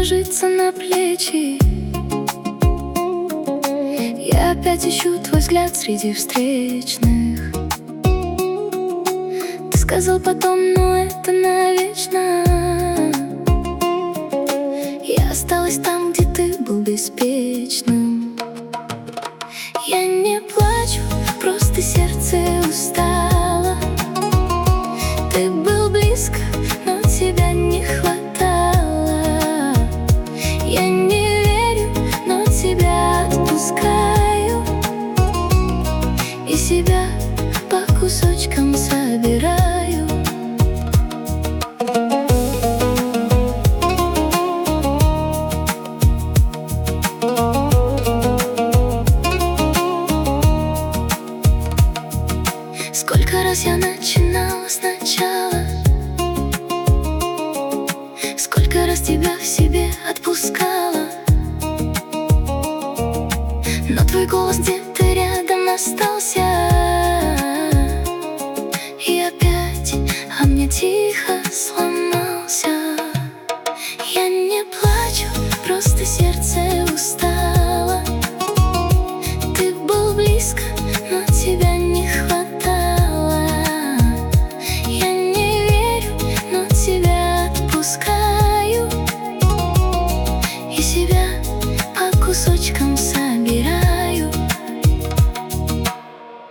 ложится на плечи. Я опять ищу твой взгляд среди встречных. Ты сказал потом, но это навечно. Я осталась там, где ты был беспечным. Я не плачу, просто сердце устало. Ты был близко, но тебя не хватало. Я не верю, но тебя отпускаю. И себя по кусочкам собираю. Сколько раз я начинала сначала, сколько раз тебя в себе отпускала. Но твой голос где-то рядом остался.